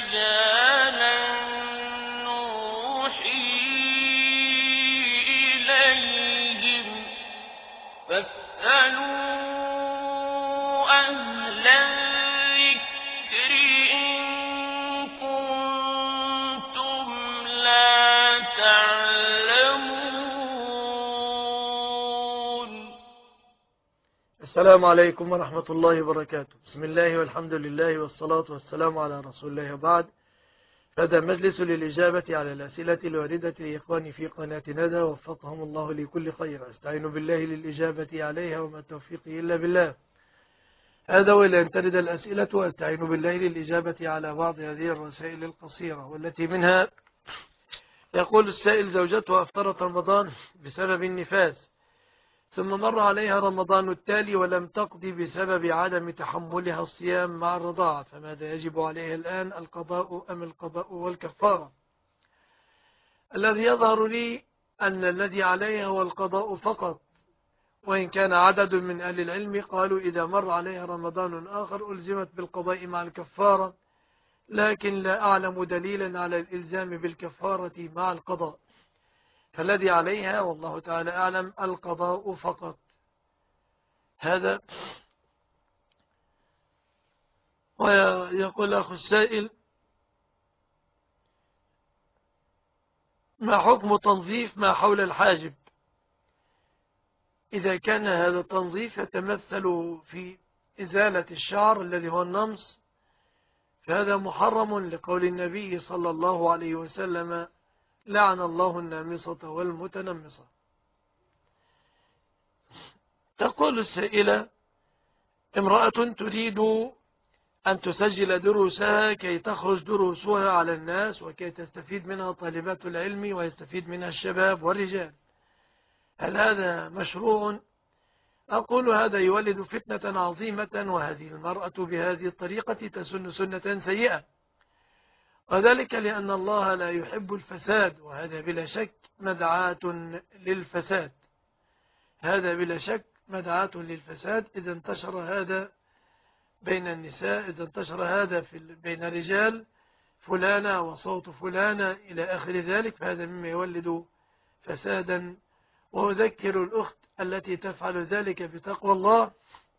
رجالا نوحي إليهم فاسألوا أهل الذكر إن كنتم لا تعلمون. السلام عليكم ورحمة الله وبركاته. بسم الله والحمد لله والصلاة والسلام على رسول الله وبعد. هذا مجلس للإجابة على الأسئلة الواردة لإخواني في قناة ندى وفقهم الله لكل خير. أستعين بالله للإجابة عليها وما توفيقي إلا بالله. هذا وإلى أن ترد الأسئلة وأستعين بالله للإجابة على بعض هذه الرسائل القصيرة، والتي منها يقول السائل: زوجته أفطرت رمضان بسبب النفاس، ثم مر عليها رمضان التالي ولم تقضي بسبب عدم تحملها الصيام مع الرضاعة، فماذا يجب عليها الآن، القضاء أم القضاء والكفارة؟ الذي يظهر لي أن الذي عليها هو القضاء فقط، وإن كان عدد من أهل العلم قالوا إذا مر عليها رمضان آخر ألزمت بالقضاء مع الكفارة، لكن لا أعلم دليلا على الإلزام بالكفارة مع القضاء، فالذي عليها والله تعالى أعلم القضاء فقط. هذا. ويقول أخو السائل: ما حكم تنظيف ما حول الحاجب؟ إذا كان هذا التنظيف يتمثل في إزالة الشعر الذي هو النمص، فهذا محرم لقول النبي صلى الله عليه وسلم: لعن الله النامصة والمتنمصة. تقول السائلة: امرأة تريد أن تسجل دروسها كي تخرج دروسها على الناس وكي تستفيد منها طالبات العلم ويستفيد منها الشباب والرجال، هل هذا مشروع؟ أقول هذا يولد فتنة عظيمة، وهذه المرأة بهذه الطريقة تسن سنة سيئة، وذلك لأن الله لا يحب الفساد، وهذا بلا شك مدعاة للفساد. هذا بلا شك مدعاة للفساد إذا انتشر هذا بين النساء، إذا انتشر هذا بين الرجال، فلانة وصوت فلانة إلى آخر ذلك، فهذا مما يولد فسادا. وأذكر الأخت التي تفعل ذلك بتقوى الله،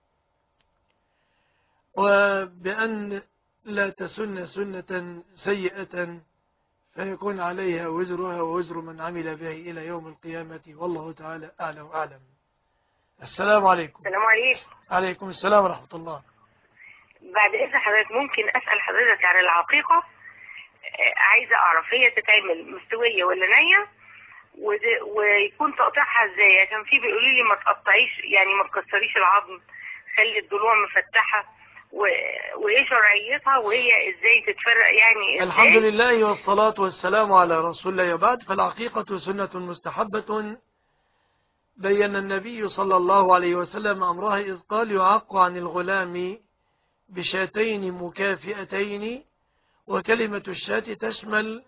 وبأن لا تسن سنة سيئة فيكون عليها وزرها ووزر من عمل به إلى يوم القيامة، والله تعالى أعلى وأعلم. السلام عليكم. السلام عليكم. عليكم السلام ورحمة الله. بعد إذن حضرتك ممكن أسأل حضرتك عن العقيقة؟ عايزة أعرف هي تتعمل مستوية ولا نية، ويكون تقطيعها ازاي؟ عشان في بيقولوا لي ما تقطعيش، يعني ما تكسريش العظم، خلي الضلوع مفتحة، وايه شرعيتها وهي ازاي تتفرق يعني ازاي؟ الحمد لله والصلاة والسلام على رسول الله وبعد. فالعقيقة سنة مستحبة بين النبي صلى الله عليه وسلم أمرها إذ قال: يعق عن الغلام بشاتين مكافئتين. وكلمة الشاة تشمل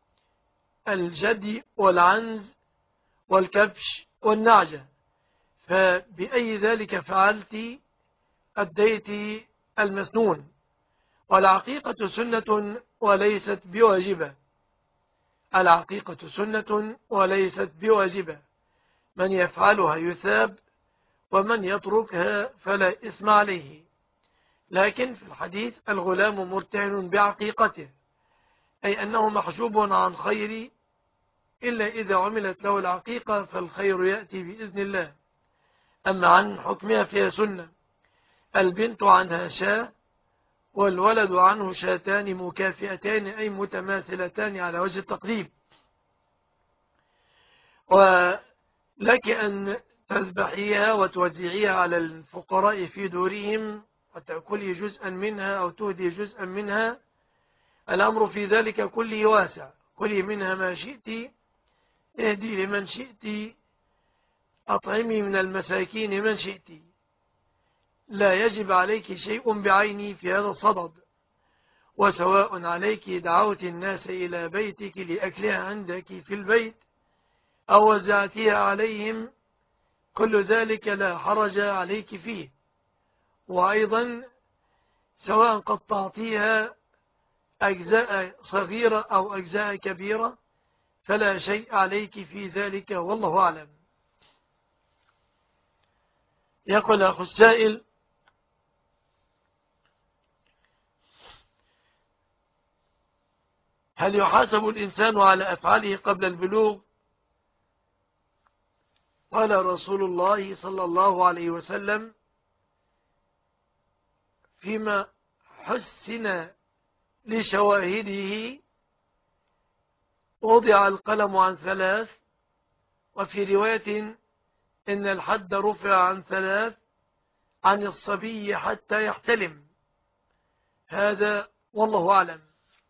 الجدي والعنز والكبش والنعجة، فبأي ذلك فعلت أديت المسنون. والعقيقة سنة وليست بواجبة. العقيقة سنة وليست بواجبة، من يفعلها يثاب، ومن يتركها فلا إثم عليه. لكن في الحديث: الغلام مرتهن بعقيقته، أي أنه محجوب عن خير، إلا إذا عملت له العقيقة فالخير يأتي بإذن الله. أما عن حكمها فيها سنة. البنت عنها شاة، والولد عنه شاتان مكافئتان، أي متماثلتان على وجه التقريب. ولك أن تذبحيها وتوزعيها على الفقراء في دورهم وتأكلي جزءا منها أو تهدي جزءا منها، الأمر في ذلك كله واسع. كلي منها ما شئت، اهدي لمن شئت، أطعمي من المساكين من شئت، لا يجب عليك شيء بعيني في هذا الصدد. وسواء عليك دعوت الناس إلى بيتك لأكلها عندك في البيت أو وزعتها عليهم، كل ذلك لا حرج عليك فيه. وأيضا سواء قطعتيها أجزاء صغيرة أو أجزاء كبيرة فلا شيء عليك في ذلك، والله أعلم. يقول أخو السائل: هل يحاسب الإنسان على أفعاله قبل البلوغ؟ قال رسول الله صلى الله عليه وسلم فيما حسن لشواهده: وضع القلم عن 3، وفي رواية إن الحد رفع عن 3، عن الصبي حتى يحتلم. هذا والله أعلم.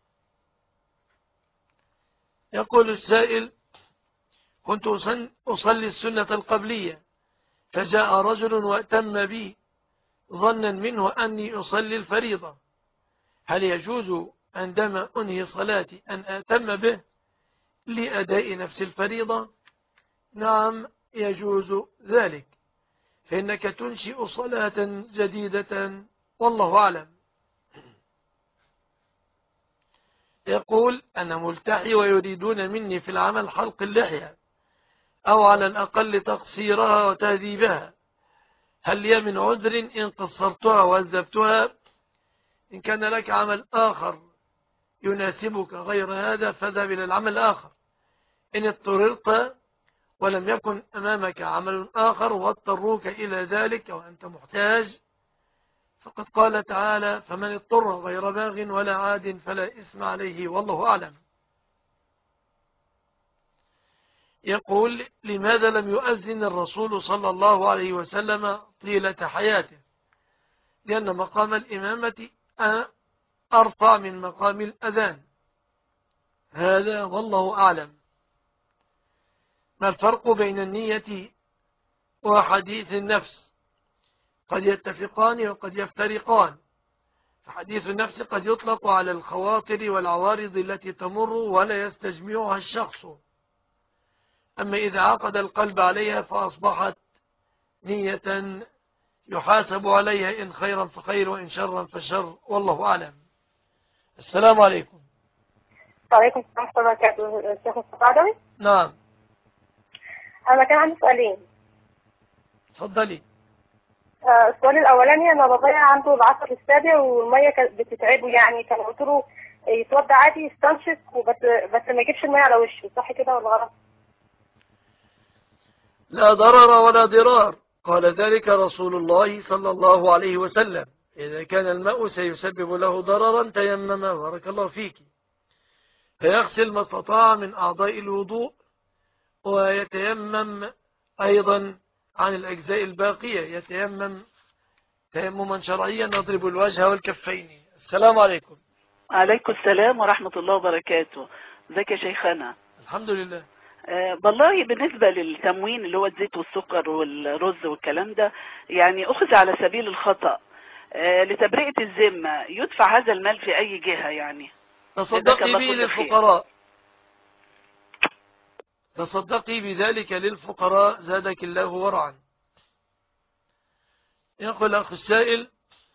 يقول السائل: كنت أصلي السنة القبلية، فجاء رجل وأتم بي ظنا منه أني أصلي الفريضة، هل يجوز عندما أنهي صلاتي أن أتم به لأداء نفس الفريضة؟ نعم، يجوز ذلك، فإنك تنشئ صلاة جديدة، والله أعلم. يقول: أنا ملتحي ويريدون مني في العمل حلق اللحية أو على الأقل تقصيرها وتهذيبها، هل لي من عذر إن قصرتها وهذبتها؟ إن كان لك عمل آخر يناسبك غير هذا فاذهب إلى العمل الآخر. إن اضطررت ولم يكن أمامك عمل آخر واضطروك إلى ذلك وأنت محتاج، فقد قال تعالى: فمن اضطر غير باغ ولا عاد فلا إثم عليه، والله أعلم. يقول: لماذا لم يؤذن الرسول صلى الله عليه وسلم طيلة حياته؟ لأن مقام الإمامة أرفع من مقام الأذان، هذا والله أعلم. ما الفرق بين النية وحديث النفس؟ قد يتفقان وقد يفترقان. فحديث النفس قد يطلق على الخواطر والعوارض التي تمر ولا يستجمعها الشخص، أما إذا عقد القلب عليها فأصبحت نية يحاسب عليها، إن خيرا فخير وإن شرا فشر، والله أعلم. السلام عليكم. وعليكم السلام ورحمة الله وبركاته. الشيخ الصفادوي. نعم. أنا كان عندي سؤالين. تفضلي. السؤال الأولاني: أنا بابايا عنده العصر السابع والمية كانت بتتعبه، يعني كان قلت له يتوضى عادي يستنشق بس ما يجيبش المية على وشه، صح كده ولا غلط؟ لا ضرر ولا ضرار، قال ذلك رسول الله صلى الله عليه وسلم: إذا كان الماء سيسبب له ضررا تيمم، بارك الله فيك، فيغسل ما استطاع من أعضاء الوضوء، ويتيمم أيضا عن الأجزاء الباقية، يتيمم تيمما شرعيا نضرب الوجه والكفين. السلام عليكم. عليكم السلام ورحمة الله وبركاته. ازيك يا شيخنا؟ الحمد لله. والله بالنسبة للتموين اللي هو الزيت والسكر والرز والكلام ده، يعني أخذ على سبيل الخطأ لتبرئة الذمة، يدفع هذا المال في أي جهة؟ يعني تصدقي به للفقراء، تصدقي بذلك للفقراء زادك الله ورعا. يقول أخ السائل: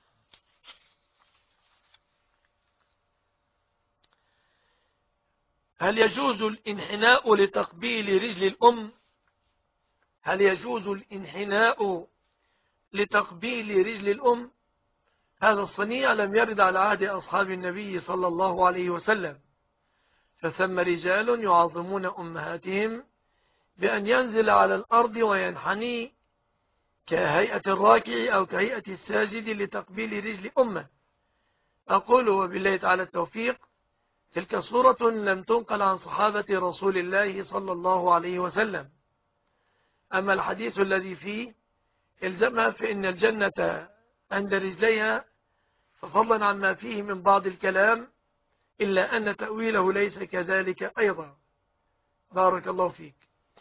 هل يجوز الانحناء لتقبيل رجل الأم؟ هل يجوز الانحناء لتقبيل رجل الأم؟ هذا الصنيع لم يرد على عهد أصحاب النبي صلى الله عليه وسلم، فثم رجال يعظمون أمهاتهم بأن ينزل على الأرض وينحني كهيئة الراكع أو كهيئة الساجد لتقبيل رجل أمه. أقول وبالله تعالى التوفيق: تلك صورة لم تنقل عن صحابة رسول الله صلى الله عليه وسلم. أما الحديث الذي فيه إلزمها فإن الجنة عند رجليها، ففضلا عن ما فيه من بعض الكلام، إلا أن تأويله ليس كذلك أيضا. بارك الله فيك.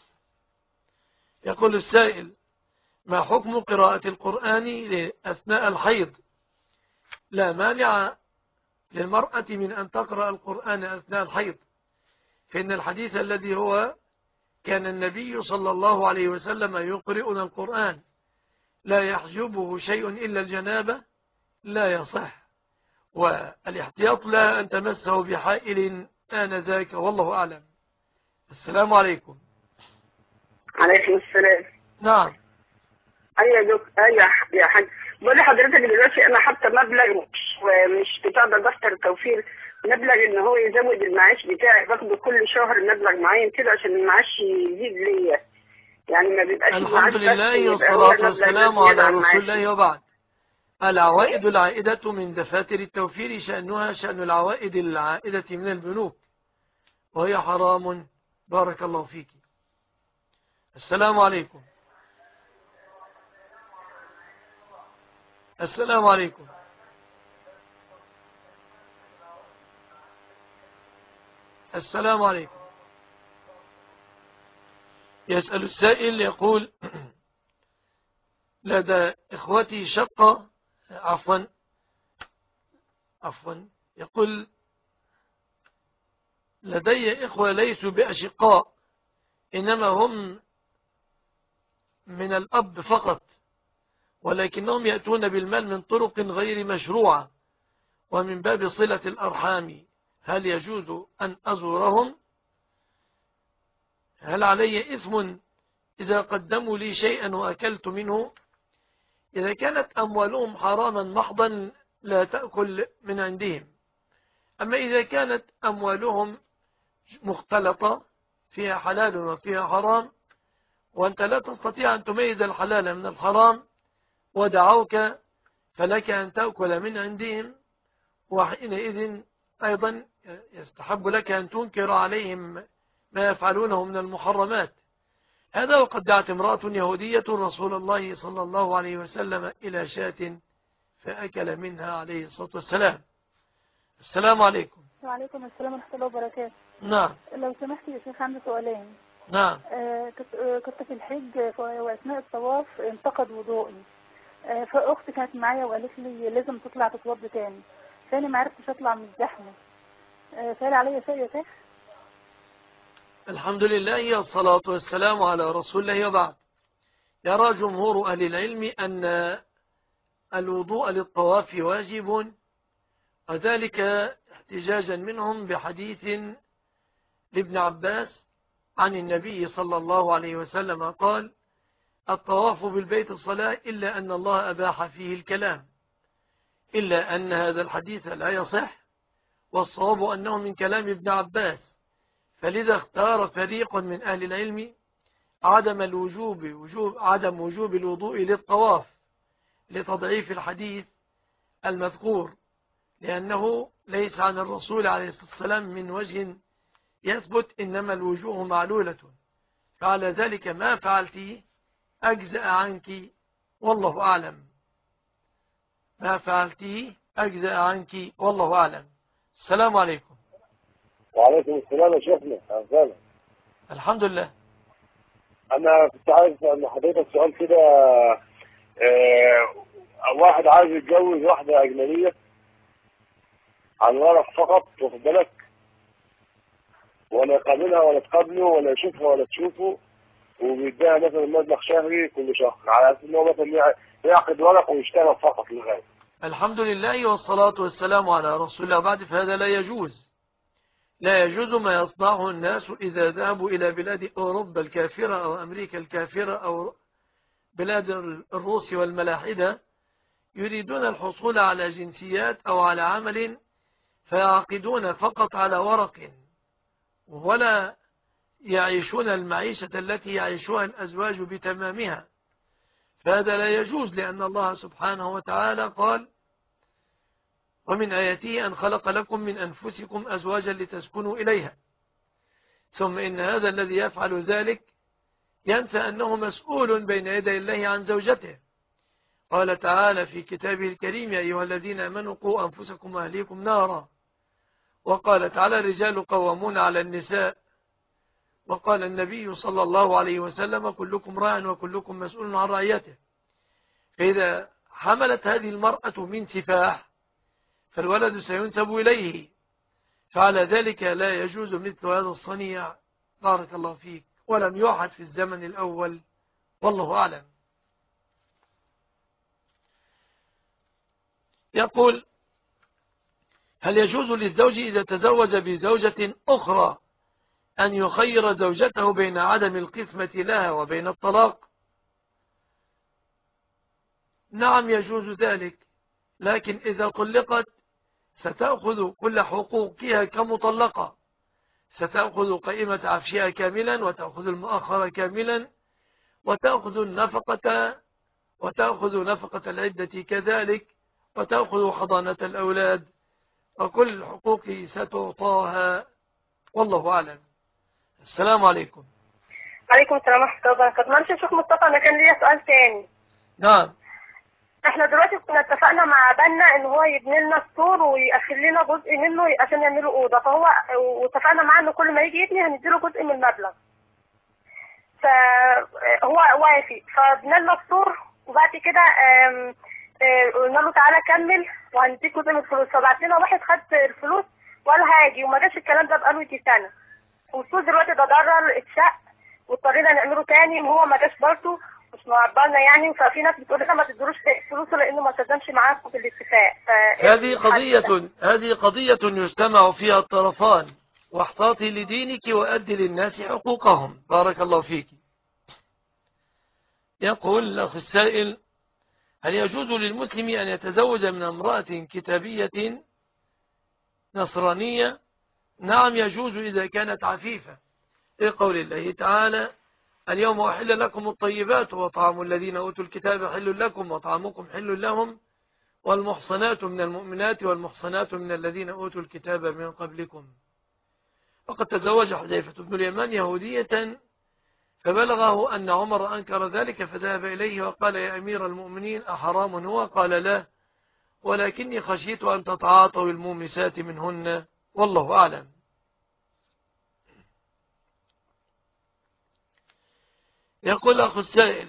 يقول السائل: ما حكم قراءة القرآن أثناء الحيض؟ لا مانع للمرأة من أن تقرأ القرآن أثناء الحيض، فإن الحديث الذي هو كان النبي صلى الله عليه وسلم يقرئنا القرآن لا يحجبه شيء إلا الجنابة لا يصح، والاحتياط لا أن تمسه بحائل آنذاك، والله أعلم. السلام عليكم. عليكم السلام. نعم. ايوه يا دكتور. ايوه يا حاج، بقول لحضرتك دلوقتي انا حاطه مبلغ مش بتاع ده دفتر التوفير، مبلغ ان هو يزود المعاش بتاعي، باخده كل شهر مبلغ معين كده عشان المعاش يزيد ليا، يعني ما بيبقاش المعاش الحمد لله بس، يبقى هو والصلاة المبلغ والسلام ده زيادة على عن رسول معاشي. الله، وبعد. العوائد العائدة من دفاتر التوفير شأنها شأن العوائد العائدة من البنوك، وهي حرام. بارك الله فيك. السلام عليكم. السلام عليكم. السلام عليكم. يسأل السائل يقول: لدى إخوتي شقة، عفوا يقول: لدي إخوة ليسوا بأشقاء، إنما هم من الأب فقط، ولكنهم يأتون بالمال من طرق غير مشروعة ومن باب صلة الأرحام، هل يجوز أن أزورهم؟ هل علي إثم إذا قدموا لي شيئا وأكلت منه؟ إذا كانت أموالهم حراما محضا لا تأكل من عندهم، أما إذا كانت أموالهم مختلطة فيها حلال وفيها حرام، وأنت لا تستطيع أن تميز الحلال من الحرام ودعوك، فلك أن تأكل من عندهم، وحينئذ أيضا يستحب لك أن تنكر عليهم ما يفعلونه من المحرمات. هذا وقد دعت امرأة يهودية رسول الله صلى الله عليه وسلم إلى شاة فأكل منها عليه الصلاة والسلام. السلام عليكم. وعليكم السلام ورحمة الله وبركاته. نعم. لو سمحت يا شيخ عندي سؤالين. نعم. كنت في الحج وأثناء الطواف انتقد وضوئي، فأختي كانت معايا وقالت لي لازم تطلع تتوضى تاني، فأنا ما عرفتش أطلع من الزحمة، فهل علي شيء يا شيخ؟ الحمد لله والصلاة والسلام على رسول الله، وبعد. يرى جمهور أهل العلم أن الوضوء للطواف واجب، وذلك احتجاجا منهم بحديث لابن عباس عن النبي صلى الله عليه وسلم قال: الطواف بالبيت الصلاة إلا أن الله أباح فيه الكلام، إلا أن هذا الحديث لا يصح، والصواب أنه من كلام ابن عباس، فلذا اختار فريق من أهل العلم عدم وجوب الوضوء للطواف لتضعيف الحديث المذكور، لأنه ليس عن الرسول عليه الصلاة والسلام من وجه يثبت، إنما الوجوه معلولة، فعلى ذلك ما فعلتيه أجزأ عنك، والله أعلم. ما فعلتيه أجزأ عنك، والله أعلم. السلام عليكم. وعليكم السلام يا شيخنا. أهلا. الحمد لله. أنا كنت عايز أن حضرتك سؤال كده. واحد عايز يتجوز واحدة أجنبية عن ورق فقط، واخد بالك، ولا يقابلها ولا تقابله ولا يشوفها ولا تشوفه، وبيديها مثلا مبلغ شهري كل شهر، على أساس إن هو مثلا يعقد ورق ويشتغل فقط لغاية. الحمد لله والصلاة والسلام على رسول الله، بعد. فهذا لا يجوز. لا يجوز ما يصنعه الناس إذا ذهبوا إلى بلاد أوروبا الكافرة أو أمريكا الكافرة أو بلاد الروس والملاحدة، يريدون الحصول على جنسيات أو على عمل، فيعقدون فقط على ورق، ولا يعيشون المعيشة التي يعيشها الأزواج بتمامها. فهذا لا يجوز، لأن الله سبحانه وتعالى قال: ومن آياته أن خلق لكم من أنفسكم أزواجا لتسكنوا إليها، ثم إن هذا الذي يفعل ذلك ينسى أنه مسؤول بين يدي الله عن زوجته. قال تعالى في كتابه الكريم: يا أيها الذين آمنوا قوا أنفسكم وأهليكم نارا. وقال تعالى: الرجال قوامون على النساء. وقال النبي صلى الله عليه وسلم: كلكم راع وكلكم مسؤول عن رعيته. فإذا حملت هذه المرأة من سفاح فالولد سينسب إليه، فعلى ذلك لا يجوز مثل هذا الصنيع. بارك الله فيك. ولم يوحد في الزمن الأول، والله أعلم. يقول: هل يجوز للزوج إذا تزوج بزوجة أخرى أن يخير زوجته بين عدم القسمة لها وبين الطلاق؟ نعم يجوز ذلك، لكن إذا طلقت ستأخذ كل حقوقها كمطلقة، ستأخذ قائمة عفشها كاملا، وتأخذ المؤخر كاملا، وتأخذ نفقة العدة كذلك، وتأخذ حضانة الأولاد، وكل الحقوق ستعطاها، والله أعلم. السلام عليكم. عليكم السلام ورحمة الله وبركاته. معلش يا شيخ مصطفى، أنا كان ليا سؤال تاني. نعم. احنا دلوقتي كنا اتفقنا مع بنا ان هو يبني لنا السور ويقفل لنا جزء منه عشان يعملوا اوضه، واتفقنا معاه ان كل ما يجي يبني هنديله جزء من المبلغ. فهو وافق، فبنى لنا السور، وبعد كده قلنا له تعالى كمل وهنديك جزء من الفلوس. فبعت لنا واحد خد الفلوس وقال هاجي، وما جاش الكلام ده بقاله يجي سنه. والسور دلوقتي ده ضرر اتشق واضطرينا نعمله تاني، وهو ما جاش برضه مش معبرنا يعني. ففي ناس بتقول لنا ما تدروش فلوسه لانه ما التزمش معاكم بالاتفاق. هذه قضية يجتمع فيها الطرفان، واحتاطي لدينك وأدي للناس حقوقهم. بارك الله فيك. يقول الأخ السائل: هل يجوز للمسلم أن يتزوج من امرأة كتابية نصرانية؟ نعم يجوز إذا كانت عفيفة، لقول الله تعالى: اليوم أحل لكم الطيبات وطعام الذين أوتوا الكتاب حل لكم وطعامكم حل لهم والمحصنات من المؤمنات والمحصنات من الذين أوتوا الكتاب من قبلكم. وقد تزوج حذيفة بن اليمان يهودية فبلغه أن عمر أنكر ذلك، فذهب إليه وقال: يا أمير المؤمنين أحرام هو؟ قال: لا، ولكني خشيت أن تتعاطوا المومسات منهن، والله أعلم. يقول أخو السائل: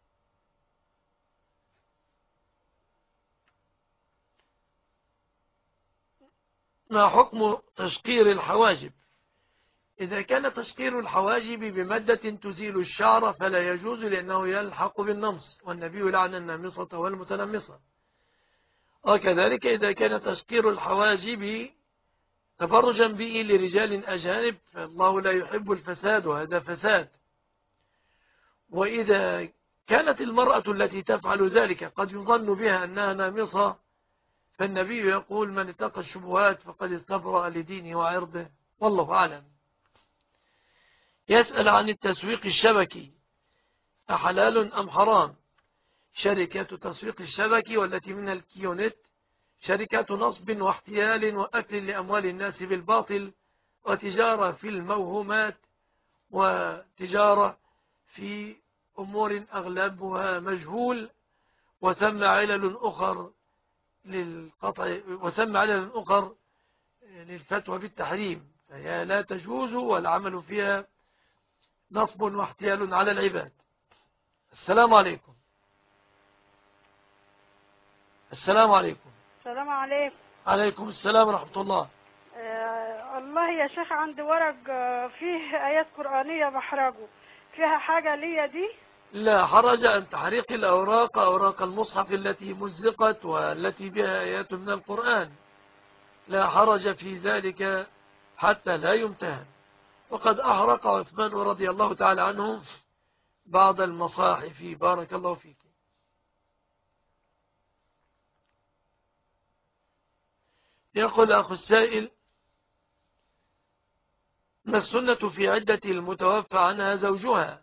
ما حكم تشقير الحواجب؟ إذا كان تشقير الحواجب بمادة تزيل الشعر فلا يجوز، لأنه يلحق بالنمص، والنبي لعن النامصة والمتنمصة. وكذلك إذا كان تشقير الحواجب تبرجا به لرجال أجانب فالله لا يحب الفساد، وهذا فساد. وإذا كانت المرأة التي تفعل ذلك قد يظن بها أنها نامصة، فالنبي يقول: من اتقى الشبهات فقد استبرأ لدينه وعرضه، والله أعلم. يسأل عن التسويق الشبكي: أحلال أم حرام؟ شركة تسويق الشبكي والتي منها الكيونت شركات نصب واحتيال وأكل لأموال الناس بالباطل، وتجارة في الموهومات، وتجارة في أمور أغلبها مجهول، وثم علل أخر للقطع، وثم علل أخر للفتوى بالتحريم، فهي لا تجوز والعمل فيها نصب واحتيال على العباد. السلام عليكم. السلام عليكم. السلام عليكم. عليكم السلام ورحمة الله. الله يا شيخ، عندي ورق فيه آيات قرآنية بحرقه، فيها حاجة ليا دي؟ لا حرج أن تحريق الأوراق، أوراق المصحف التي مزقت والتي بها آيات من القرآن، لا حرج في ذلك حتى لا يمتهن. وقد أحرق عثمان رضي الله تعالى عنه بعض المصاحف. بارك الله فيك. يقول أخو السائل: ما السنة في عدة المتوفى عنها زوجها؟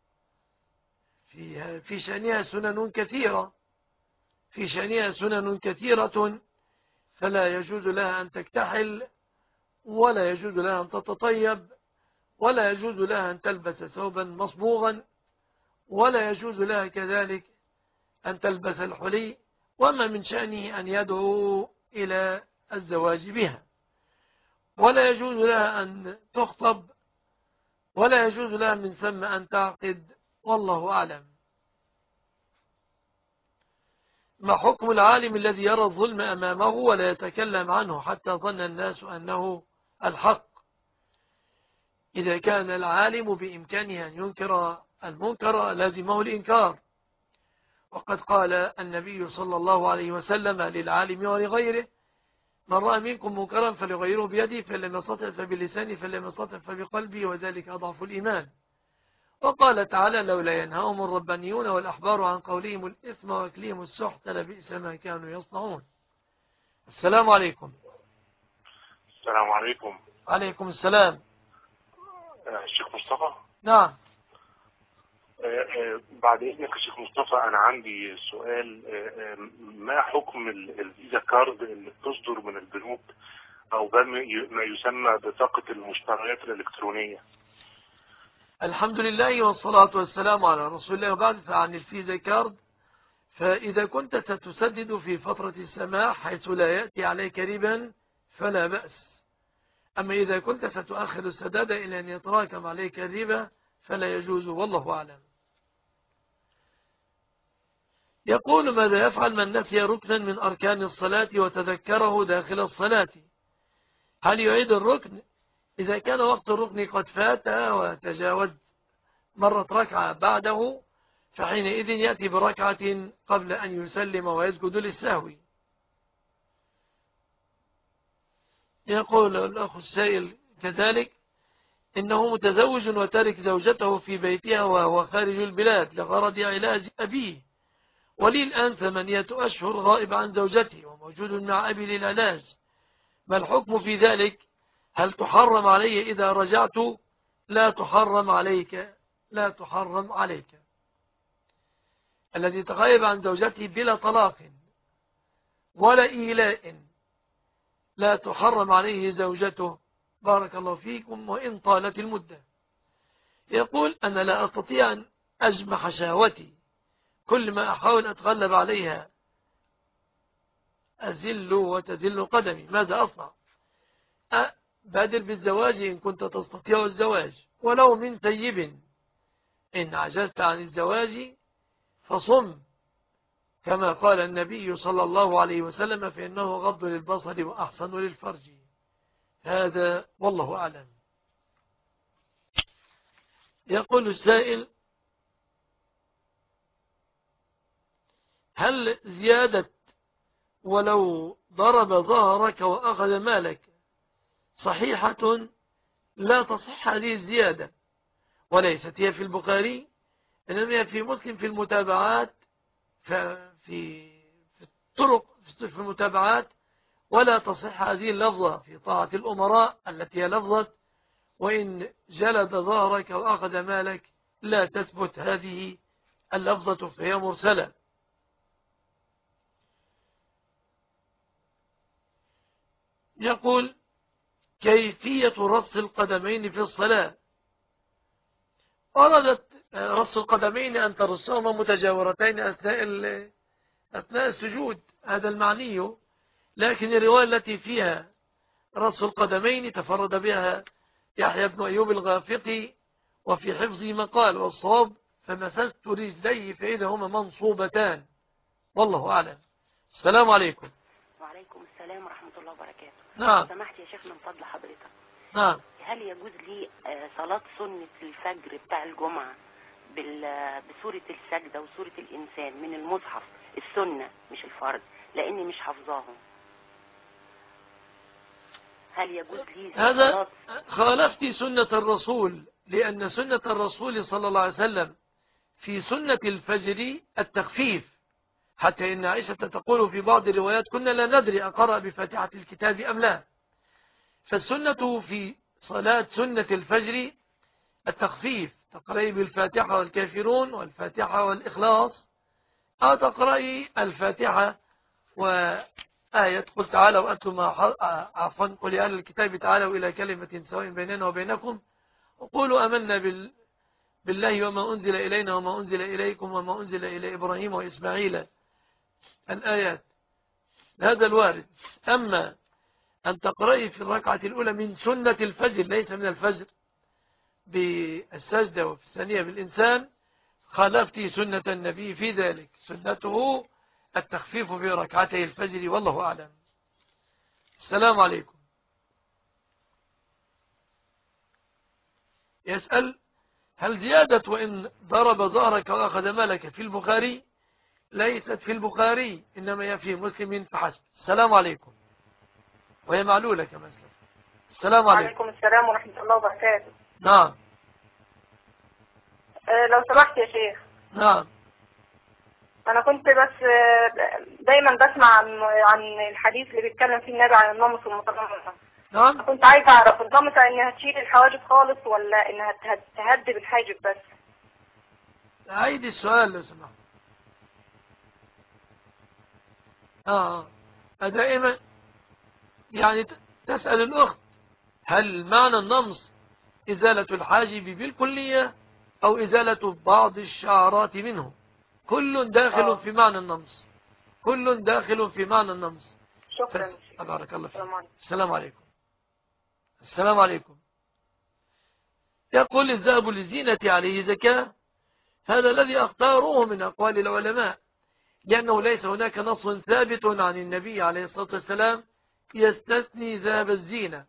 في شأنها سنن كثيرة، في شأنها سنن كثيرة، فلا يجوز لها أن تكتحل، ولا يجوز لها أن تتطيب، ولا يجوز لها أن تلبس ثوبا مصبوغا، ولا يجوز لها كذلك أن تلبس الحلي، وما من شأنه أن يدعو إلى الزواج بها، ولا يجوز لها أن تخطب، ولا يجوز لها من ثم أن تعقد، والله أعلم. ما حكم العالم الذي يرى الظلم أمامه ولا يتكلم عنه حتى ظن الناس أنه الحق؟ إذا كان العالم بإمكانه أن ينكر المنكر لازمه الإنكار، وقد قال النبي صلى الله عليه وسلم للعالم ولغيره: من رأى منكم منكرا فليغيره بيده، فإن لم يستطع فبلسانه، فإن لم يستطع فبقلبه، وذلك أضعف الإيمان. وقال تعالى: لولا ينهاهم الربانيون والأحبار عن قولهم الإثم وأكلهم السحت لبئس ما كانوا يصنعون. السلام عليكم. السلام عليكم. عليكم السلام. الشيخ مصطفى. نعم. بعد إذنك يا شيخ مصطفى، أنا عندي سؤال. ما حكم الفيزا كارد اللي بتصدر من البنوك أو ما يسمى بطاقة المشتريات الإلكترونية؟ الحمد لله والصلاة والسلام على رسول الله. وبعد، فعن الفيزا كارد، فإذا كنت ستسدد في فترة السماح حيث لا يأتي عليك ربا فلا بأس. أما إذا كنت ستؤخر السداد إلى أن يتراكم عليك الربا فلا يجوز، والله أعلم. يقول: ماذا يفعل من نسي ركنا من أركان الصلاة وتذكره داخل الصلاة؟ هل يعيد الركن؟ إذا كان وقت الركن قد فات وتجاوز مرة ركعة بعده، فحينئذ يأتي بركعة قبل أن يسلم ويسجد للسهو. يقول الأخ السائل كذلك: إنه متزوج وترك زوجته في بيتها وهو خارج البلاد لغرض علاج أبيه، ولي الآن 8 أشهر غائب عن زوجته وموجود مع أبي للعلاج، ما الحكم في ذلك؟ هل تحرم علي إذا رجعت؟ لا تحرم عليك، لا تحرم عليك. الذي تغيب عن زوجته بلا طلاق ولا إيلاء لا تحرم عليه زوجته، بارك الله فيكم، وإن طالت المدة. يقول: أنا لا أستطيع أن أجمح شهوتي، كل ما أحاول أتغلب عليها أزل وتزل قدمي، ماذا أصنع؟ بادر بالزواج إن كنت تستطيع الزواج ولو من ثيب، إن عجزت عن الزواج فصم، كما قال النبي صلى الله عليه وسلم: فإنه غض للبصر وأحسن للفرج. هذا والله أعلم. يقول السائل: هل زيادة ولو ضرب ظهرك وأخذ مالك صحيحة؟ لا تصح هذه الزيادة، وليست هي في البخاري، إنما هي في مسلم في المتابعات، في الطرق في المتابعات، ولا تصح هذه اللفظة في طاعة الأمراء التي هي لفظة: وإن جلد ظهرك وأخذ مالك. لا تثبت هذه اللفظة، فهي مرسلة. يقول: كيفية رص القدمين في الصلاة؟ وردت رص القدمين أن ترصهما متجاورتين أثناء السجود، هذا المعني، لكن الرواية التي فيها رص القدمين تفرد بها يحيى بن أيوب الغافقي، وفي حفظه مقال، والصواب: فمسست رجليه فإذا هما منصوبتان، والله أعلم. السلام عليكم. وعليكم السلام ورحمة الله وبركاته. نعم. سمحت يا شيخ من فضل حضرتك. نعم. هل يجوز لي صلاة سنة الفجر بتاع الجمعة بسورة السجدة وسورة الإنسان من المصحف، السنة مش الفرض، لأني مش حافظاهم؟ هل يجوز لي هذا خالفتي سنة الرسول، لأن سنة الرسول صلى الله عليه وسلم في سنة الفجر التخفيف، حتى إن عائشة تقول في بعض الروايات: كنا لا ندري أقرأ بفاتحة الكتاب أم لا. فالسنة في صلاة سنة الفجر التخفيف، تقرأي بالفاتحة والكافرون والفاتحة والإخلاص، أو تقرأي الفاتحة وآية قل تعالوا أتلوا ما عفوا قل يا أهل الكتاب تعالوا إلى كلمة سواء بيننا وبينكم وقولوا أمنا بالله وما أنزل إلينا وما أنزل إليكم وما أنزل إلى إبراهيم وإسماعيل، الآيات، هذا الوارد. أما أن تقرأي في الركعة الأولى من سنة الفجر، ليس من الفجر، بالسجدة وفي الثانية بالإنسان، خالفتي سنة النبي في ذلك، سنته التخفيف في ركعتي الفجر، والله أعلم. السلام عليكم. يسأل: هل زيادة وإن ضرب ظهرك وأخذ مالك في البخاري؟ ليست في البخاري، إنما هي في مسلم فحسب. السلام عليكم. وهي معلولة كما أسلف. السلام عليكم. وعليكم السلام ورحمة الله وبركاته. نعم. لو سمحت يا شيخ. نعم. أنا كنت بس دايما بسمع عن الحديث اللي بيتكلم فيه النبي عن النمص والمتنمصة. نعم. كنت عايزة أعرف النمصة إنها تشيل الحواجب خالص ولا إنها تهدب الحاجب بس؟ أعيد السؤال لو سمحت. دائما يعني تسأل الأخت هل معنى النمص إزالة الحاجب بالكلية أو إزالة بعض الشعرات منه؟ كل داخل في معنى النمص، كل داخل في معنى النمص. شكرا. بارك الله فيك. السلام عليكم. السلام عليكم. يقول الذهب للزينة عليه زكاة، هذا الذي أختاره من أقوال العلماء، لأنه ليس هناك نص ثابت عن النبي عليه الصلاة والسلام يستثني ذهب الزينة.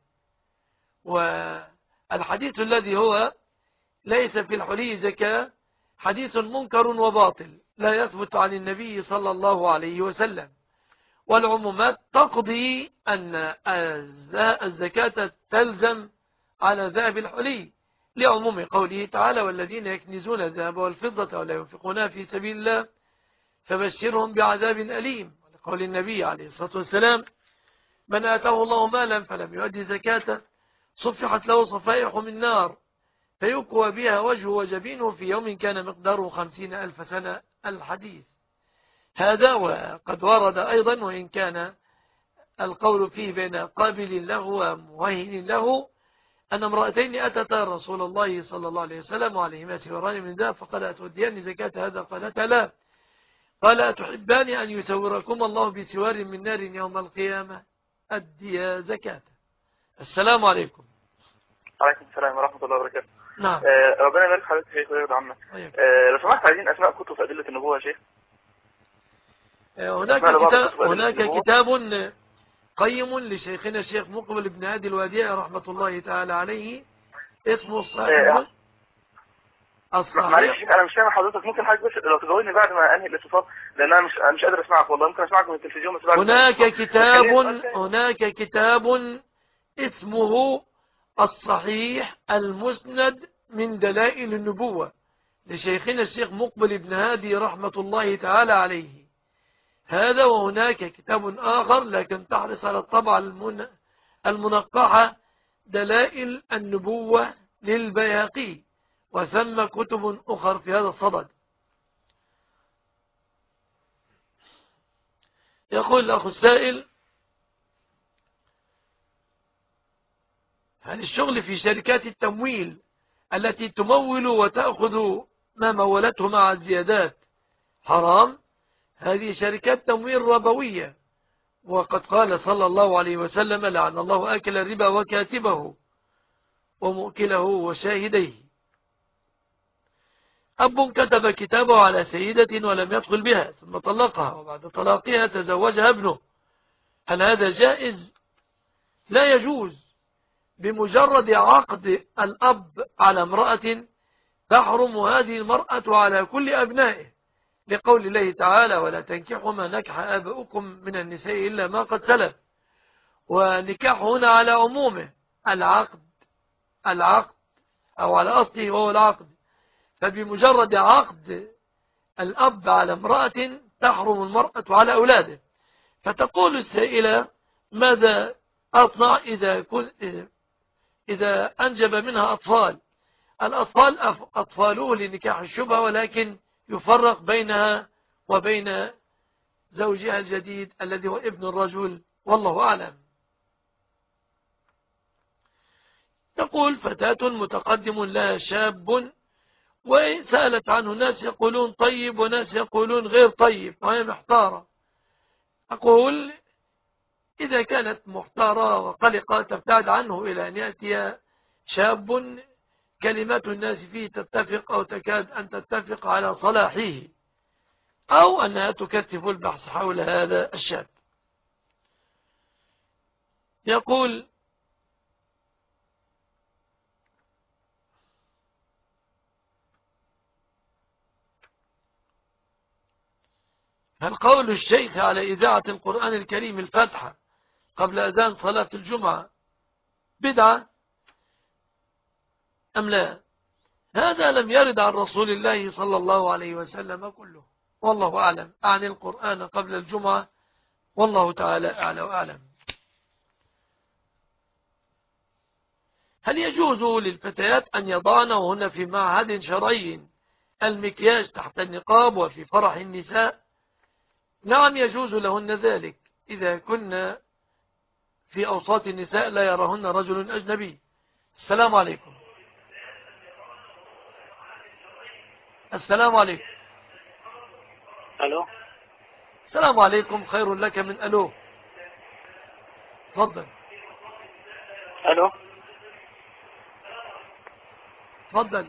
والحديث الذي هو ليس في الحلي زكاة حديث منكر وباطل لا يثبت عن النبي صلى الله عليه وسلم. والعمومات تقضي أن الزكاة تلزم على ذهب الحلي لعموم قوله تعالى والذين يكنزون الذهب والفضة ولا ينفقونها في سبيل الله فبشرهم بعذاب أليم. قول النبي عليه الصلاة والسلام من آتاه الله مالا فلم يؤدي زكاته صفحت له صفائح من نار فيكوى بها وجهه وجبينه في يوم كان مقداره 50,000 سنة. الحديث هذا وقد ورد أيضا وإن كان القول فيه بين قابل له وموهن له أن امرأتين أتتا رسول الله صلى الله عليه وسلم وعليهما سواران من ذهب فقال أتوديان زكاة هذا؟ قالت لا. قال أتحبان أن يسوركم الله بسوار من نار يوم القيامة؟ أديا زكاة. السلام عليكم. عليكم السلام ورحمة الله وبركاته. نعم. ربنا يبارك حضرتك يا شيخ ويرضى عنك. لو سمحت عايزين أسماء كتب في أدلة النبوة يا شيخ. هناك كتاب قيم لشيخنا الشيخ مقبل بن هادي الوادعي رحمة الله تعالى عليه اسمه الصحيح. معلش انا مش فاهم حضرتك، ممكن حضرتك بس لو تجاوبني بعد ما انهي الاتصال لان انا مش قادر اسمعك والله. ممكن اسمعك من التلفزيون بس بعد. هناك كتاب اسمه الصحيح المسند من دلائل النبوة لشيخنا الشيخ مقبل بن هادي رحمة الله تعالى عليه. هذا وهناك كتاب آخر لكن تحرص على الطبعة المنقحة دلائل النبوة للبيهقي، وثم كتب أخر في هذا الصدد. يقول الأخ السائل هل الشغل في شركات التمويل التي تمول وتأخذ ما مولته مع الزيادات حرام؟ هذه شركات تمويل ربوية، وقد قال صلى الله عليه وسلم لعن الله أكل الربا وكاتبه ومؤكله وشاهديه. أب كتب كتابه على سيدة ولم يدخل بها ثم طلقها وبعد طلاقها تزوجها ابنه، هل هذا جائز؟ لا يجوز. بمجرد عقد الأب على امرأة تحرم هذه المرأة على كل أبنائه، لقول الله تعالى ولا تنكحوا ما نكح آباؤكم من النساء إلا ما قد سلف. ونكاح هنا على عمومه العقد أو على أصله وهو العقد. فبمجرد عقد الأب على امرأة تحرم المرأة على أولاده. فتقول السائلة ماذا أصنع إذا أنجب منها أطفال؟ الأطفال أطفاله لنكاح الشبهة، ولكن يفرق بينها وبين زوجها الجديد الذي هو ابن الرجل، والله أعلم. تقول فتاة متقدم لها شاب وسألت عنه، ناس يقولون طيب وناس يقولون غير طيب وهي محتارة. أقول إذا كانت محتارة وقلقة تبتعد عنه إلى أن يأتي شاب كلمات الناس فيه تتفق أو تكاد أن تتفق على صلاحه، أو أنها تكثف البحث حول هذا الشاب. يقول هل قول الشيخ على إذاعة القرآن الكريم الفاتحة قبل أذان صلاة الجمعة بدعة أم لا؟ هذا لم يرد عن رسول الله صلى الله عليه وسلم كله، والله أعلم. أعني القرآن قبل الجمعة، والله تعالى أعلى وأعلم. هل يجوز للفتيات أن يضعن وهن في معهد شرعي المكياج تحت النقاب وفي فرح النساء؟ نعم يجوز لهن ذلك إذا كنا في أوساط النساء لا يرهن رجل أجنبي. السلام عليكم. السلام عليكم. الو. السلام عليكم. خير لك من الو. تفضل. الو. تفضل.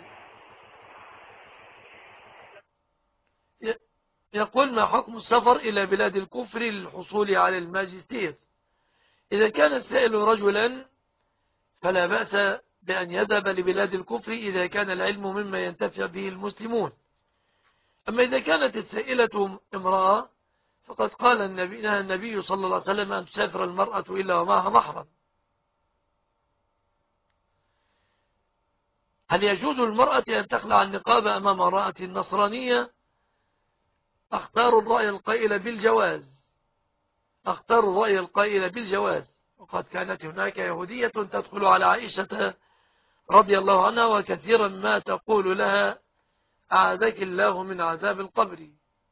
يقول: ما حكم السفر إلى بلاد الكفر للحصول على الماجستير؟ إذا كان السائل رجلا فلا بأس بأن يذهب لبلاد الكفر إذا كان العلم مما ينتفع به المسلمون. أما إذا كانت السائلة امرأة فقد قال النبي صلى الله عليه وسلم أن تسافر المرأة إلا ومعها محرم. هل يجوز المرأة أن تخلع النقاب أمام امرأة نصرانية؟ أختار الرأي القائل بالجواز. أختار الرأي القائل بالجواز. وقد كانت هناك يهودية تدخل على عائشة رضي الله عنها وكثيرا ما تقول لها: أعاذك الله من عذاب القبر.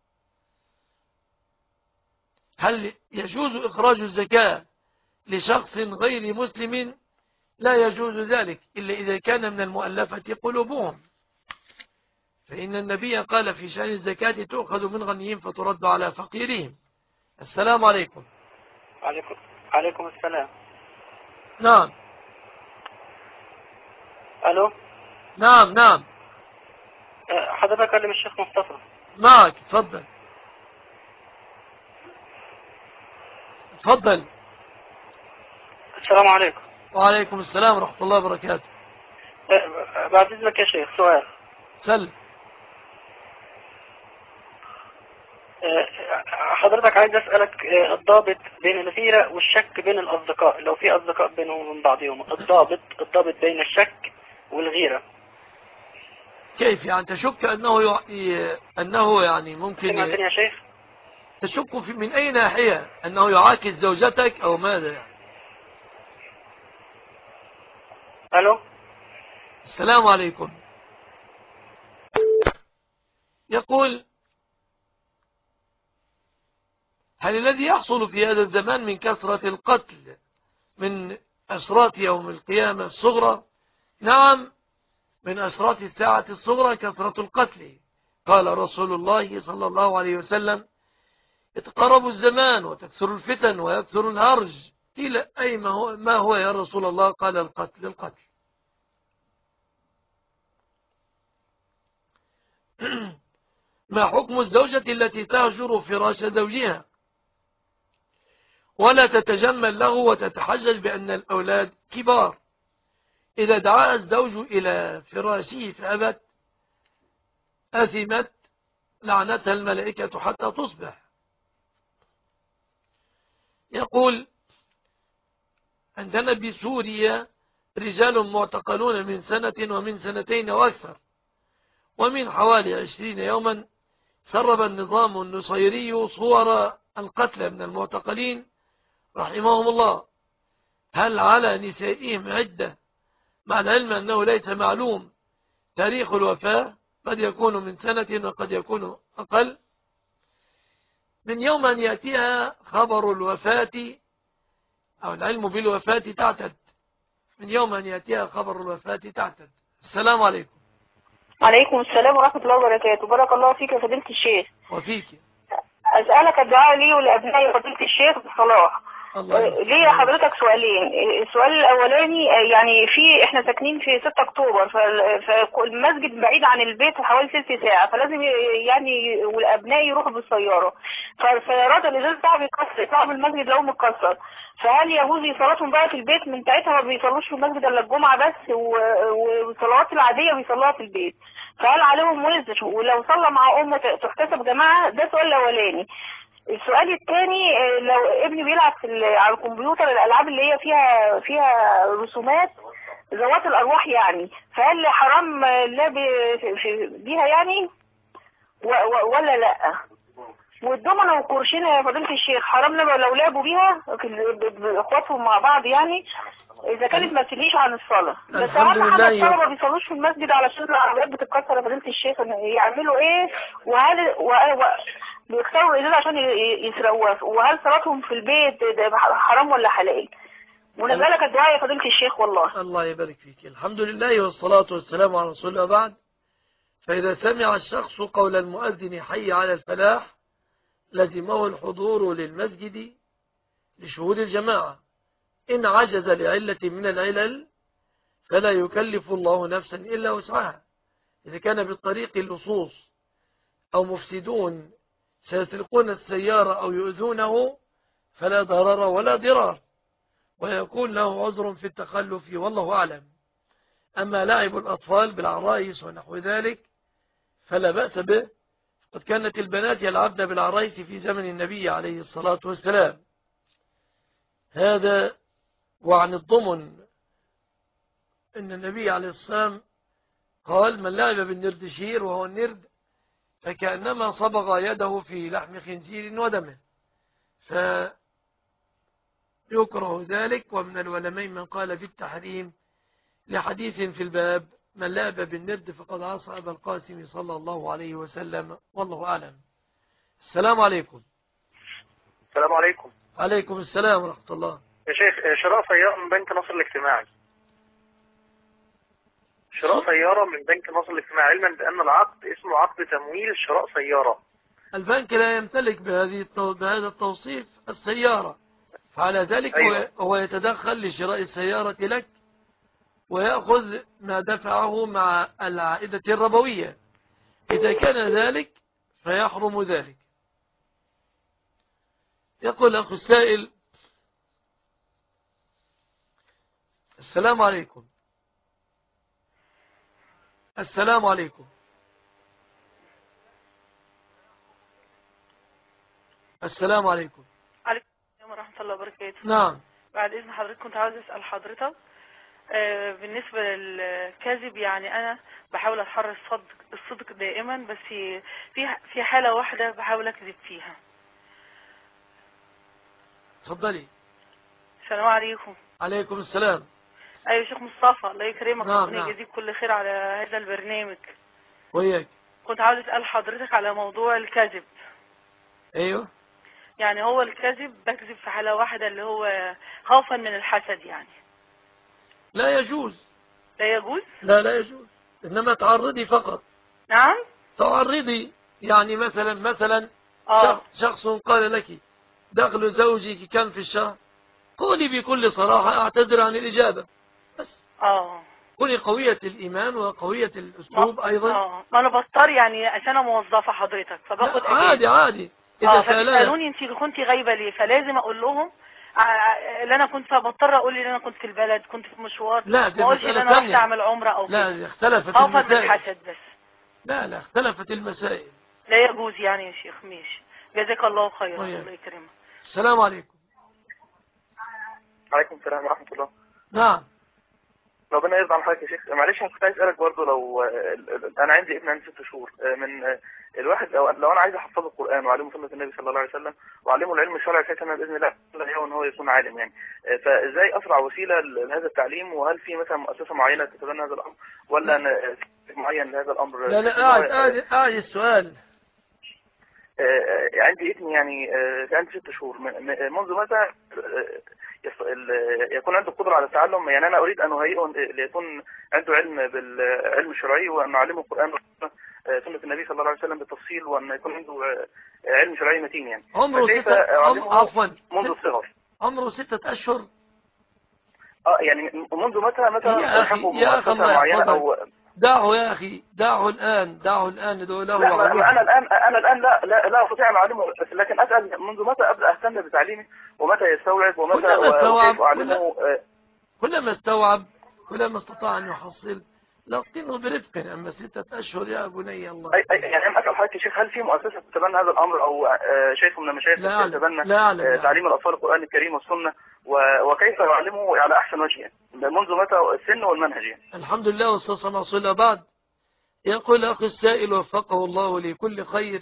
هل يجوز إخراج الزكاة لشخص غير مسلم؟ لا يجوز ذلك إلا إذا كان من المؤلفة قلوبهم، فإن النبي قال في شأن الزكاة: تؤخذ من غنيهم فترد على فقيرهم. السلام عليكم. عليكم السلام. نعم. الو. نعم. حضرتك أكلم الشيخ مصطفى. معك. تفضل. تفضل. السلام عليكم. وعليكم السلام ورحمة الله وبركاته. بعد إذنك يا شيخ سؤال. سلم. حضرتك عايز أسألك الضابط بين الغيرة والشك بين الأصدقاء، لو في أصدقاء بينهم وبين بعضهم، الضابط بين الشك والغيرة. كيف يعني تشك أنه يعني ممكن يا شيخ؟ تشك من أي ناحية؟ أنه يعاكس زوجتك أو ماذا يعني؟ ألو. السلام عليكم. يقول: هل الذي يحصل في هذا الزمان من كثرة القتل من أشراط يوم القيامة الصغرى؟ نعم، من أشراط الساعة الصغرى كثرة القتل. قال رسول الله صلى الله عليه وسلم: يتقرب الزمان وتكثر الفتن ويكثر الهرج. قيل: أي ما هو يا رسول الله؟ قال: القتل. ما حكم الزوجة التي تهجر فراش زوجها ولا تتجمل له وتتحجج بأن الأولاد كبار؟ إذا دعا الزوج إلى فراشه فأبت أثمت لعنتها الملائكة حتى تصبح. يقول: عندنا بسوريا رجال معتقلون من سنة ومن سنتين وأكثر، ومن حوالي 20 يوما سرب النظام النصيري صور القتلى من المعتقلين رحمهم الله. هل على نسائهم عدة، مع العلم أنه ليس معلوم تاريخ الوفاة؟ قد يكون من سنة وقد يكون أقل. من يوم أن يأتيها خبر الوفاة أو العلم بالوفاة تعتد. من يوم أن يأتيها خبر الوفاة تعتد. السلام عليكم. عليكم السلام ورحمة الله وبركاته. بارك الله فيك يا فضيلة الشيخ. وفيك. أسألك الدعاء لي ولأبنائي فضيلة الشيخ بالصلاح. ليه حضرتك سؤالين. السؤال الأولاني يعني احنا ساكنين في 6 أكتوبر، فالمسجد بعيد عن البيت حوالي 6 ساعة، فلازم يعني والأبناء يروحوا بالسيارة، فالسيارات اللي صعب يكسر صعب المسجد لو متكسر، فهل يجوز صلاتهم بقى في البيت؟ من ساعتها ما بيصلوش في المسجد إلا الجمعة بس، والصلوات العادية بيصلوها في البيت، فهل عليهم وزر؟ ولو صلى مع أمه تحتسب جماعة؟ ده السؤال الأولاني. السؤال الثاني، لو ابني بيلعب على الكمبيوتر الالعاب اللي هي فيها رسومات ذوات الارواح يعني، فهل حرام اللعب بيها يعني ولا لا؟ والدومنة والكرشين يا فضيلة الشيخ حرام لو لعبوا بيها اخواتهم مع بعض يعني، اذا كانت ما تليش عن الصلاة؟ بس اهم حاجة الطلبة ما بيصلوش في المسجد علشان العربيات بتتكسر يا فضيلة الشيخ، يعملوا ايه؟ وهل بيختاروا الازاز عشان يسرقوها، وهل صلاتهم في البيت حرام ولا حلال؟ ونسألك الدعاء يا فضيلة الشيخ والله. الله يبارك فيك. الحمد لله والصلاة والسلام على رسول الله بعد. فإذا سمع الشخص قول المؤذن حي على الفلاح لزمه الحضور للمسجد لشهود الجماعة. إن عجز لعلة من العلل فلا يكلف الله نفسا إلا وسعها. إذا كان بالطريق اللصوص أو مفسدون سيسرقون السيارة أو يؤذونه فلا ضرر ولا ضرار، ويكون له عذر في التخلف والله أعلم. أما لعب الأطفال بالعرايس ونحو ذلك فلا بأس به، قد كانت البنات يلعبن بالعرايس في زمن النبي عليه الصلاة والسلام. هذا. وعن الضمن إن النبي عليه الصلاة قال من لعب بالنردشير وهو النرد فكأنما صبغ يده في لحم خنزير ودمه، فيكره ذلك. ومن العلماء من قال بالتحريم لحديث في الباب من لعب بالنرد فقد عصى أبا القاسم صلى الله عليه وسلم والله أعلم. السلام عليكم. السلام عليكم. عليكم السلام ورحمة الله. يا شيخ، شراء سيارة من بنك نصر الاجتماعي. شراء سيارة من بنك نصر الاجتماعي، علما بأن العقد اسمه عقد تمويل شراء سيارة. البنك لا يمتلك بهذا التوصيف السيارة، فعلى ذلك أيوة. هو يتدخل لشراء السيارة لك ويأخذ ما دفعه مع العائدة الربوية. إذا كان ذلك فيحرم ذلك. يقول أخو السائل السلام عليكم. السلام عليكم. السلام عليكم. عليكم السلام ورحمة الله وبركاته. نعم. بعد إذن حضرتك كنت عاوز أسأل حضرتك بالنسبة للكذب، يعني أنا بحاول أتحرى الصدق دائما، بس في حالة واحدة بحاول أكذب فيها. تفضلي. السلام عليكم. عليكم السلام. أيوة شيخ مصطفى الله يكرمك، نعم ربنا يجزيك كل خير على هذا البرنامج. وياك. كنت عاوز أسأل حضرتك على موضوع الكذب. أيوه. يعني هو الكذب بكذب في حالة واحدة اللي هو خوفا من الحسد يعني. لا يجوز. لا يجوز؟ لا يجوز، إنما تعرضي فقط. نعم؟ تعرضي يعني مثلا شخص قال لك دخل زوجك كم في الشهر، قولي بكل صراحة أعتذر عن الإجابة بس. كوني قوية الإيمان وقوية الأسلوب أيضا. ما أنا بضطر يعني عشان أنا موظفة حضرتك فباخد عادي إذا سألوني أنت كنت غايبة ليه، فلازم أقول لهم اللي أنا كنت، فبضطر أقول ان انا كنت في البلد، كنت في مشوار، لا دي ما اقولش ان انا رحت اعمل عمره او كده. لا اختلفت المسائل. الحسد بس. لا اختلفت المسائل. لا يجوز يعني يا شيخ. ماشي، جزاك الله خيرا. الله يكرمك. السلام عليكم. عليكم السلام ورحمه الله. نعم. ربنا يرضى عن حضرتك يا شيخ. معلش انا كنت عايز اسالك برضه، لو انا عندي ابن عنده 6 شهور، من الواحد لو انا عايز احفظه القران واعلمه سنه النبي صلى الله عليه وسلم واعلمه العلم الشرعي بحيث ان باذن الله ان هو يكون عالم يعني، فازاي اسرع وسيله لهذا التعليم؟ وهل في مثلا مؤسسه معينه تتبنى هذا الامر ولا انا معين لهذا الامر؟ لا قاعد السؤال. عندي ابني يعني عنده 6 شهور، منذ متى يكون عنده القدرة على التعلم؟ يعني أنا أريد أن أهيئه ليكون عنده علم بالعلم الشرعي، وأن نعلمه القرآن سنة النبي صلى الله عليه وسلم بالتفصيل، وأن يكون عنده علم شرعي متين يعني. عمره منذ الصغر. عمره 6 أشهر. يعني منذ متى يا أخي معينة أو دعه يا أخي، دعه الآن ادعو له. لا أنا الآن لا أستطيع أن أعلمه، لكن أسأل منذ متى أبدأ أهتم بتعليمه ومتى يستوعب ومتى أعلمه؟ كلما استطاع أن يحصل لقنه برفق، أما 6 أشهر يا بني الله. يعني أنا أسأل حضرتك يا شيخ، هل في مؤسسة تتبنى هذا الأمر أو شيخ من المشايخ تتبنى تعليم الأطفال القرآن الكريم والسنة، وكيف يعلمه على أحسن وجه منذ متى السن والمنهج؟ الحمد لله والصلاة على رسول الله. بعد يقول أخي السائل وفقه الله لكل خير: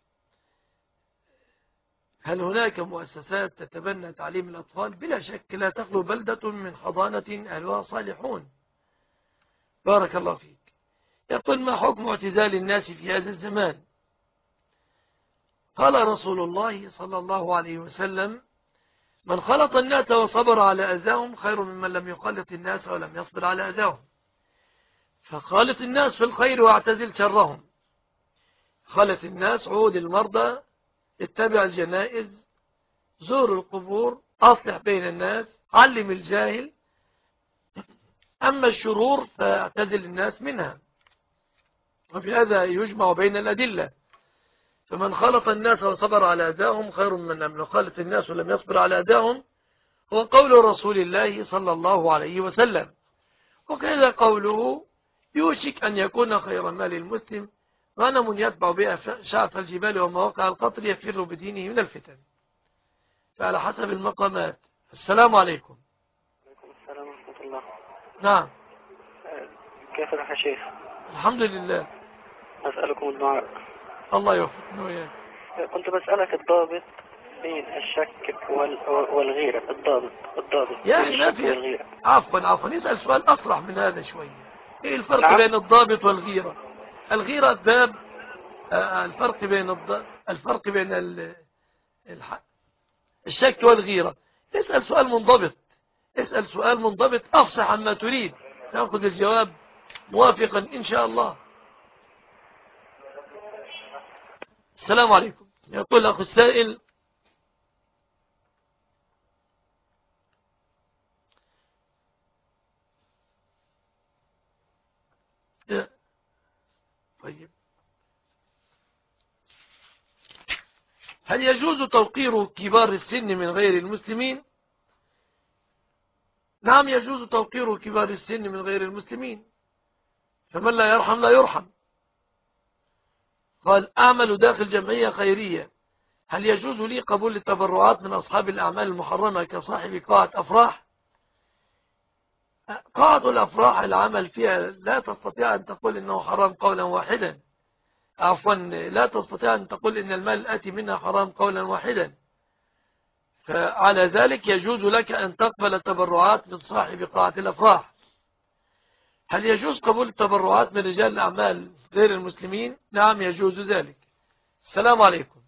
هل هناك مؤسسات تتبنى تعليم الأطفال؟ بلا شك لا تخلو بلدة من حضانة أهلها صالحون. بارك الله فيك. يقول: ما حكم اعتزال الناس في هذا الزمان؟ قال رسول الله صلى الله عليه وسلم: من خلط الناس وصبر على أذاهم خير ممن لم يخلط الناس ولم يصبر على أذاهم. فخالط الناس في الخير واعتزل شرهم. خالط الناس، عود المرضى، اتبع الجنائز، زور القبور، أصلح بين الناس، علم الجاهل. أما الشرور فاعتزل الناس منها. وفي هذا يجمع بين الأدلة. فمن خلط الناس وصبر على أذاهم خير من لم يخالط الناس ولم يصبر على أذاهم، هو قول رسول الله صلى الله عليه وسلم. وكذا قوله: يوشك أن يكون خير مال المسلم غنم يتبع بها شعف الجبال ومواقع القطر يفر بدينه من الفتن. فعلى حسب المقامات. السلام عليكم. وعليكم السلام ورحمة الله. نعم. كيف يا شيخ؟ الحمد لله. أسألكم الدعاء. الله يوفقنا وإياك. كنت بسألك الضابط بين الشك والغيرة. الضابط يا أخي ما في. عفوا اسأل سؤال أصرح من هذا شوية. إيه الفرق نعم؟ بين الضابط والغيرة؟ الغيرة باب الفرق بين الشك والغيرة. اسأل سؤال منضبط. اسأل سؤال منضبط أفصح عما تريد، تأخذ الجواب موافقا إن شاء الله. السلام عليكم. يقول أخو السائل: طيب، هل يجوز توقير كبار السن من غير المسلمين؟ نعم، يجوز توقير كبار السن من غير المسلمين، فمن لا يرحم لا يرحم. قال: أعمل داخل جمعية خيرية، هل يجوز لي قبول التبرعات من أصحاب الأعمال المحرمة كصاحب قاعة أفراح؟ قاعة الأفراح العمل فيها لا تستطيع أن تقول إنه حرام قولا واحدا. عفوا، لا تستطيع أن تقول إن المال الآتي منها حرام قولا واحدا. فعلى ذلك يجوز لك أن تقبل التبرعات من صاحب قاعة الأفراح. هل يجوز قبول التبرعات من رجال الأعمال غير المسلمين؟ نعم، يجوز ذلك. السلام عليكم.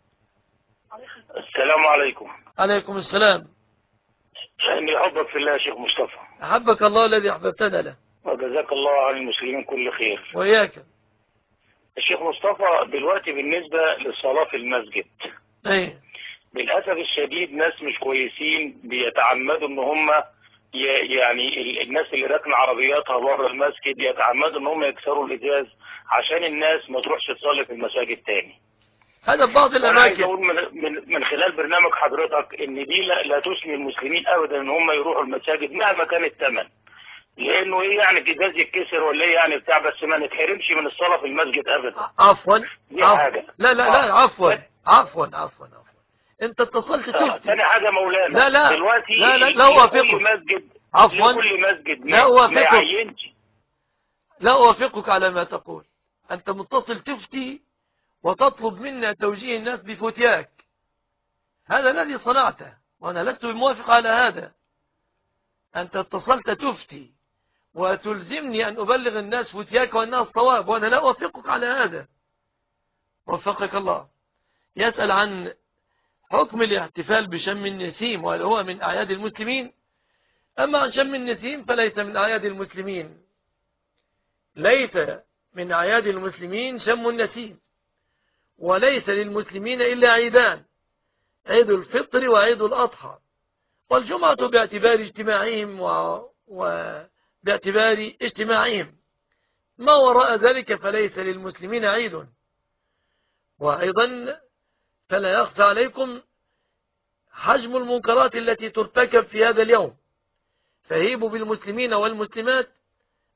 السلام عليكم. عليكم السلام. إني أحبك في الله يا شيخ مصطفى. أحبك الله الذي أحببتنا له. وجزاك الله عن المسلمين كل خير. وإياك. الشيخ مصطفى، دلوقتي بالنسبة للصلاة في المسجد، أيه، للأسف الشديد ناس مش كويسين بيتعمدوا إن هم يعني الناس اللي راكنه عربياتها بره المسجد يتعمدوا إن هم يكسروا الإزاز عشان الناس ما تروحش تصلي في المساجد تاني. هذا بعض الأماكن. أنا عايز أقول من خلال برنامج حضرتك إن دي لا تسمي المسلمين أبدا إن هم يروحوا المساجد مهما كان الثمن، لأنه إيه يعني الإزاز يتكسر ولا إيه يعني بتاع، بس ما نتحرمش من الصلاة في المسجد أبدا. عفوا. دي حاجة. لا عفوا. أنت اتصلت تفتي. ثاني حاجة مولانا. لا دلوقتي لا أوافقك. كل مسجد عفوا. كل مسجد لا أوافقك. ما يعينش. لا أوافقك على ما تقول. أنت متصل تفتي وتطلب منا توجيه الناس بفتياك. هذا الذي صنعته، وأنا لست بموافق على هذا. أنت اتصلت تفتي وتلزمني أن أبلغ الناس فتياك وأنها الصواب، وأنا لا أوافقك على هذا. وفقك الله. يسأل عن حكم الاحتفال بشم النسيم، وهل هو من أعياد المسلمين؟ أما عن شم النسيم فليس من أعياد المسلمين. ليس من أعياد المسلمين شم النسيم، وليس للمسلمين إلا عيدان: عيد الفطر وعيد الأضحى، والجمعة باعتبار اجتماعهم وباعتبار اجتماعهم. ما وراء ذلك فليس للمسلمين عيد. وأيضا فلا يخفى عليكم حجم المنكرات التي ترتكب في هذا اليوم، فهيبوا بالمسلمين والمسلمات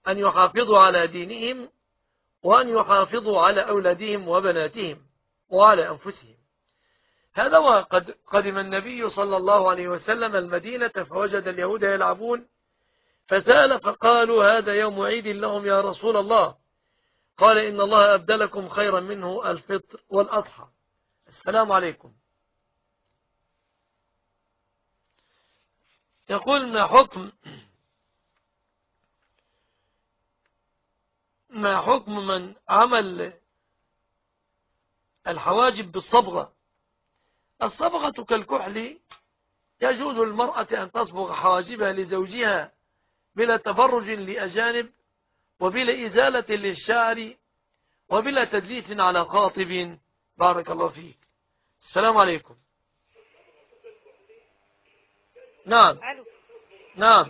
أن يحافظوا على دينهم وأن يحافظوا على أولادهم وبناتهم وعلى أنفسهم. هذا وقد قدم النبي صلى الله عليه وسلم المدينة فوجد اليهود يلعبون، فسأل فقالوا هذا يوم عيد لهم يا رسول الله. قال إن الله أبدلكم خيرا منه الفطر والأضحى. السلام عليكم. يقول ما حكم من عمل الحواجب بالصبغة؟ الصبغة كالكحل، يجوز للمرأة أن تصبغ حواجبها لزوجها بلا تبرج لأجانب وبلا إزالة للشعر وبلا تدليس على خاطب. بارك الله فيك. السلام عليكم. نعم نعم.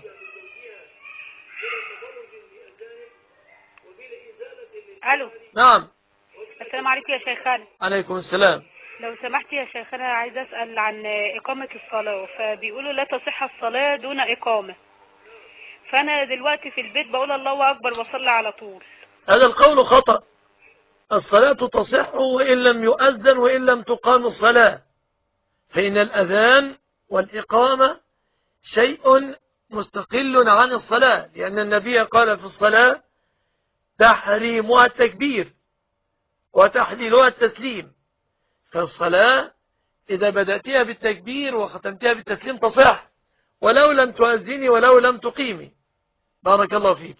الو. نعم. السلام عليكم يا شيخنا. عليكم السلام. لو سمحت يا شيخنا عايز اسال عن اقامه الصلاه، فبيقولوا لا تصح الصلاه دون اقامه، فانا دلوقتي في البيت بقول الله اكبر وصلي على طول. هذا القول خطأ. الصلاة تصح وإن لم يؤذن وإن لم تقام الصلاة، فإن الأذان والإقامة شيء مستقل عن الصلاة، لأن النبي قال في الصلاة تحريمها التكبير وتحليلها التسليم. فالصلاة إذا بدأتها بالتكبير وختمتها بالتسليم تصح ولو لم تؤذني ولو لم تقيمي. بارك الله فيك.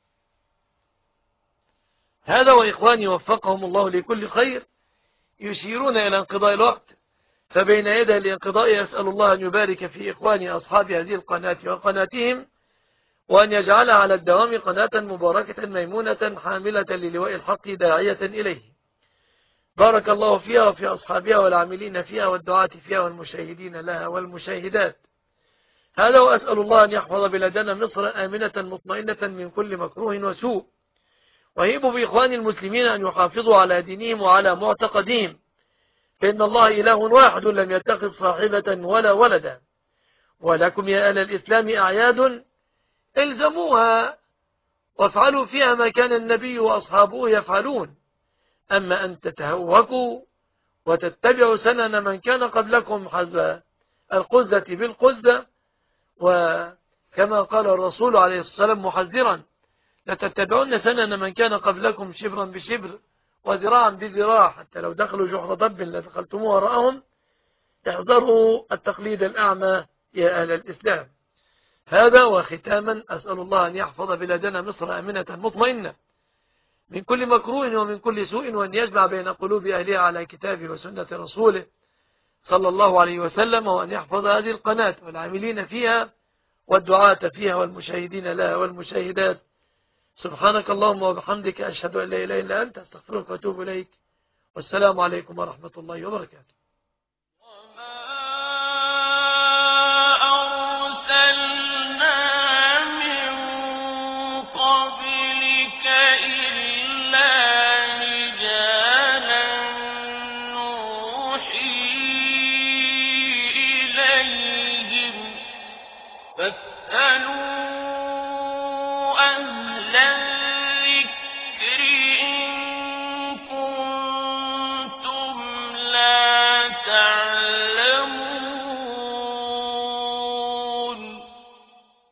هذا وإخواني وفقهم الله لكل خير يشيرون إلى انقضاء الوقت، فبين يدي الانقضاء أسأل الله أن يبارك في إخواني أصحاب هذه القناة وقناتهم، وأن يجعلها على الدوام قناة مباركة ميمونة حاملة للواء الحق داعية إليه. بارك الله فيها وفي أصحابها والعاملين فيها والدعاة فيها والمشاهدين لها والمشاهدات. هذا وأسأل الله أن يحفظ بلادنا مصر آمنة مطمئنة من كل مكروه وسوء، وهيب بإخوان المسلمين أن يحافظوا على دينهم وعلى معتقدهم، فإن الله إله واحد لم يتخذ صاحبة ولا ولدا. ولكم يا أهل الإسلام أعياد الزموها وافعلوا فيها ما كان النبي وأصحابه يفعلون. أما أن تتهوكوا وتتبعوا سنن من كان قبلكم حذو القذة بالقذة، وكما قال الرسول عليه الصلاة والسلام محذرا لتتبعون سنن من كان قبلكم شبرا بشبر وذراعا بذراع، حتى لو دخلوا جحر ضب لدخلتموه وراءهم. احذروا التقليد الأعمى يا أهل الإسلام. هذا وختاما أسأل الله أن يحفظ بلادنا مصر آمنة مطمئنة من كل مكروه ومن كل سوء، وأن يجمع بين قلوب أهلها على كتابه وسنة رسوله صلى الله عليه وسلم، وأن يحفظ هذه القناة والعاملين فيها والدعاة فيها والمشاهدين لها والمشاهدات. سبحانك اللهم وبحمدك أشهد أن لا إله إلا أنت أستغفرك وأتوب إليك، والسلام عليكم ورحمة الله وبركاته.